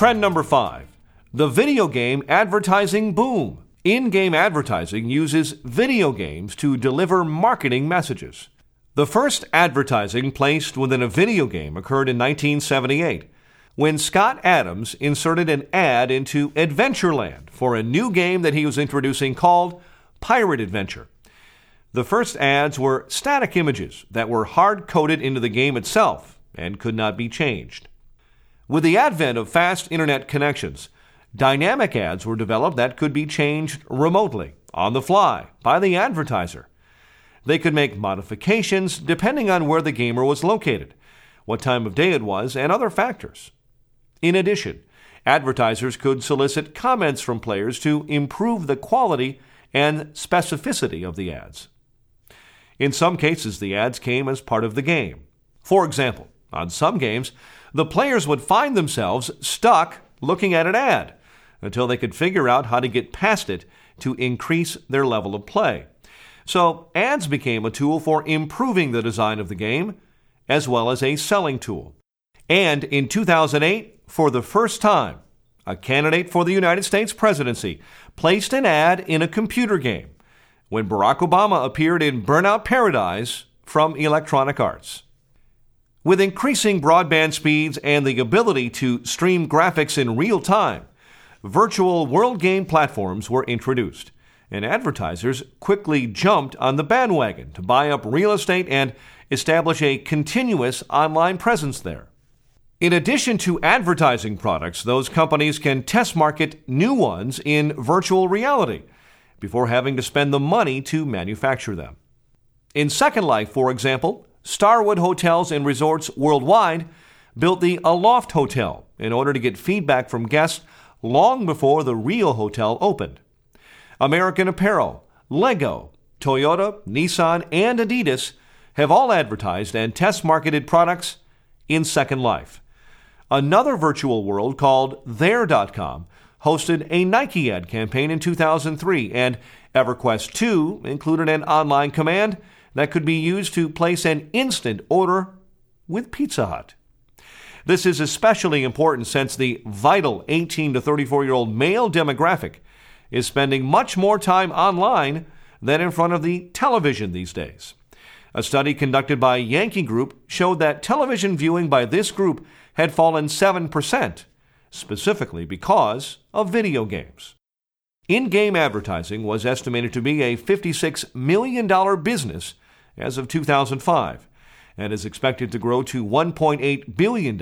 Trend number 5. The video game advertising boom. In-game advertising uses video games to deliver marketing messages. The first advertising placed within a video game occurred in 1978, when Scott Adams inserted an ad into Adventureland for a new game that he was introducing called Pirate Adventure. The first ads were static images that were hard-coded into the game itself and could not be changed. With the advent of fast internet connections, dynamic ads were developed that could be changed remotely, on the fly, by the advertiser. They could make modifications depending on where the gamer was located, what time of day it was, and other factors. In addition, advertisers could solicit comments from players to improve the quality and specificity of the ads. In some cases, the ads came as part of the game. For example, on some games, the players would find themselves stuck looking at an ad until they could figure out how to get past it to increase their level of play. So ads became a tool for improving the design of the game, as well as a selling tool. And in 2008, for the first time, a candidate for the United States presidency placed an ad in a computer game when Barack Obama appeared in Burnout Paradise from Electronic Arts. With increasing broadband speeds and the ability to stream graphics in real time, virtual world game platforms were introduced, and advertisers quickly jumped on the bandwagon to buy up real estate and establish a continuous online presence there. In addition to advertising products, those companies can test market new ones in virtual reality before having to spend the money to manufacture them. In Second Life, for example, Starwood Hotels and Resorts Worldwide built the Aloft Hotel in order to get feedback from guests long before the real hotel opened. American Apparel, Lego, Toyota, Nissan, and Adidas have all advertised and test-marketed products in Second Life. Another virtual world called There.com hosted a Nike ad campaign in 2003, and EverQuest 2 included an online command that could be used to place an instant order with Pizza Hut. This is especially important since the vital 18 to 34-year-old male demographic is spending much more time online than in front of the television these days. A study conducted by Yankee Group showed that television viewing by this group had fallen 7%, specifically because of video games. In-game advertising was estimated to be a $56 million business as of 2005, and is expected to grow to $1.8 billion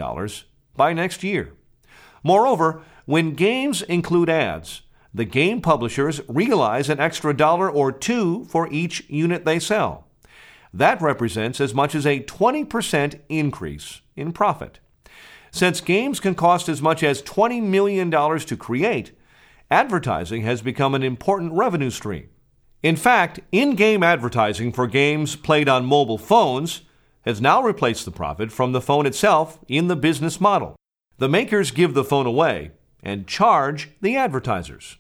by next year. Moreover, when games include ads, the game publishers realize an extra $1 or $2 for each unit they sell. That represents as much as a 20% increase in profit. Since games can cost as much as $20 million to create, advertising has become an important revenue stream. In fact, in-game advertising for games played on mobile phones has now replaced the profit from the phone itself in the business model. The makers give the phone away and charge the advertisers.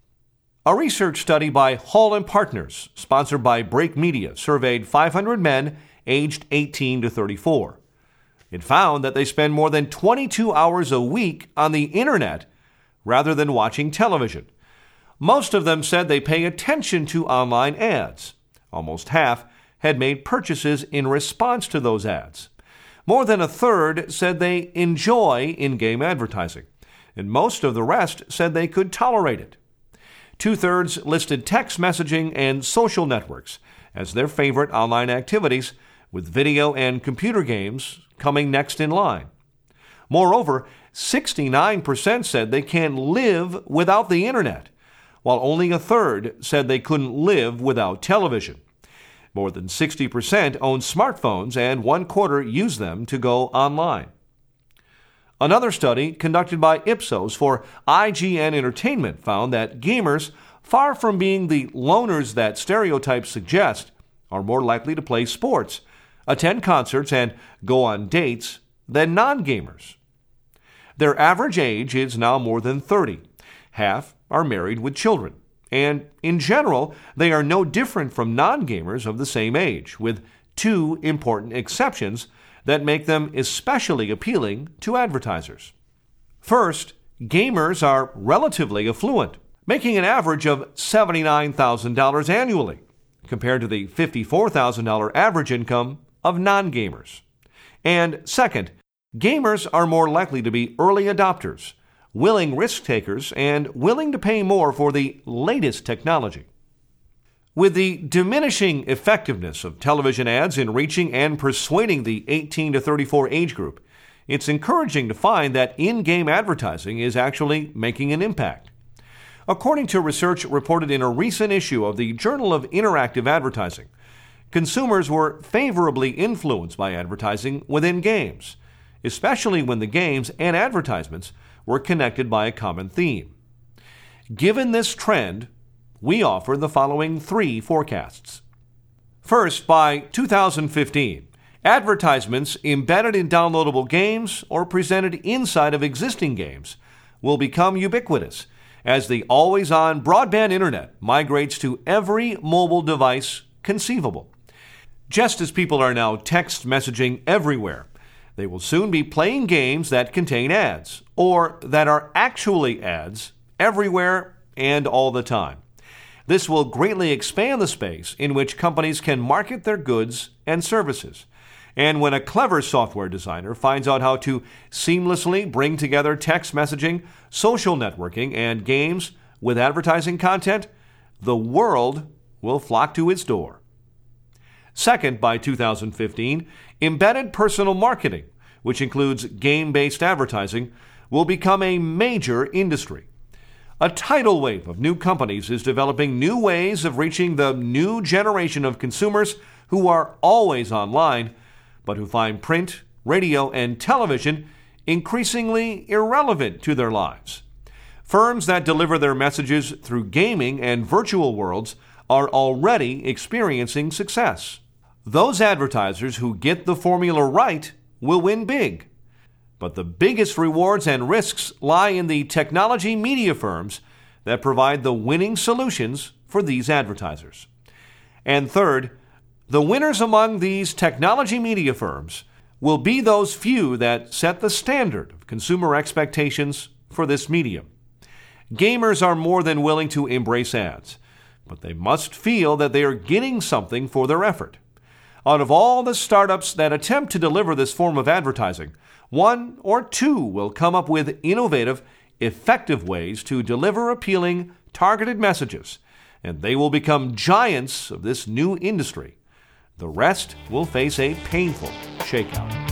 A research study by Hall & Partners, sponsored by Break Media, surveyed 500 men aged 18 to 34. It found that they spend more than 22 hours a week on the internet rather than watching television. Most of them said they pay attention to online ads. Almost half had made purchases in response to those ads. More than a third said they enjoy in-game advertising, and most of the rest said they could tolerate it. 2/3 listed text messaging and social networks as their favorite online activities, with video and computer games coming next in line. Moreover, 69% said they can't live without the internet, while only a third said they couldn't live without television. More than 60% own smartphones, and 1/4 use them to go online. Another study conducted by Ipsos for IGN Entertainment found that gamers, far from being the loners that stereotypes suggest, are more likely to play sports, attend concerts, and go on dates than non-gamers. Their average age is now more than 30. Half are married with children. And in general, they are no different from non-gamers of the same age, with two important exceptions that make them especially appealing to advertisers. First, Gamers are relatively affluent, making an average of $79,000 annually, compared to the $54,000 average income of non-gamers. And second, gamers are more likely to be early adopters, willing risk takers, and willing to pay more for the latest technology. With the diminishing effectiveness of television ads in reaching and persuading the 18 to 34 age group, it's encouraging to find that in-game advertising is actually making an impact. According to research reported in a recent issue of the Journal of Interactive Advertising, consumers were favorably influenced by advertising within games, especially when the games and advertisements were connected by a common theme. Given this trend, we offer the following 3 forecasts. First, by 2015, advertisements embedded in downloadable games or presented inside of existing games will become ubiquitous as the always-on broadband internet migrates to every mobile device conceivable. Just as people are now text messaging everywhere, they will soon be playing games that contain ads, or that are actually ads, everywhere and all the time. This will greatly expand the space in which companies can market their goods and services. And when a clever software designer finds out how to seamlessly bring together text messaging, social networking, and games with advertising content, the world will flock to its door. Second, by 2015, embedded personal marketing, which includes game-based advertising, will become a major industry. A tidal wave of new companies is developing new ways of reaching the new generation of consumers who are always online, but who find print, radio, and television increasingly irrelevant to their lives. Firms that deliver their messages through gaming and virtual worlds are already experiencing success. Those advertisers who get the formula right will win big. But the biggest rewards and risks lie in the technology media firms that provide the winning solutions for these advertisers. And third, the winners among these technology media firms will be those few that set the standard of consumer expectations for this medium. Gamers are more than willing to embrace ads, but they must feel that they are getting something for their effort. Out of all the startups that attempt to deliver this form of advertising, 1 or 2 will come up with innovative, effective ways to deliver appealing, targeted messages, and they will become giants of this new industry. The rest will face a painful shakeout.